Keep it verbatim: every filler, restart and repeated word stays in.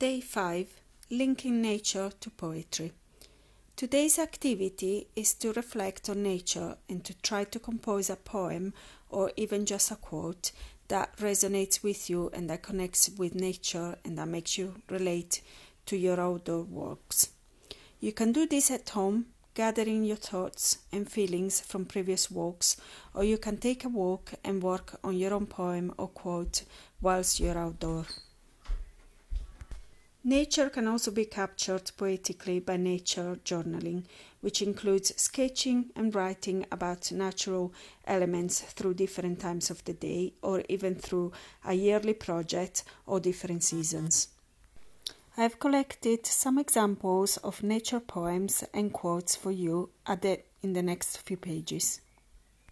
Day five. Linking nature to poetry. Today's activity is to reflect on nature and to try to compose a poem or even just a quote that resonates with you and that connects with nature and that makes you relate to your outdoor walks. You can do this at home, gathering your thoughts and feelings from previous walks, or you can take a walk and work on your own poem or quote whilst you're outdoor. Nature can also be captured poetically by nature journaling, which includes sketching and writing about natural elements through different times of the day or even through a yearly project or different seasons. I have collected some examples of nature poems and quotes for you at the, in the next few pages.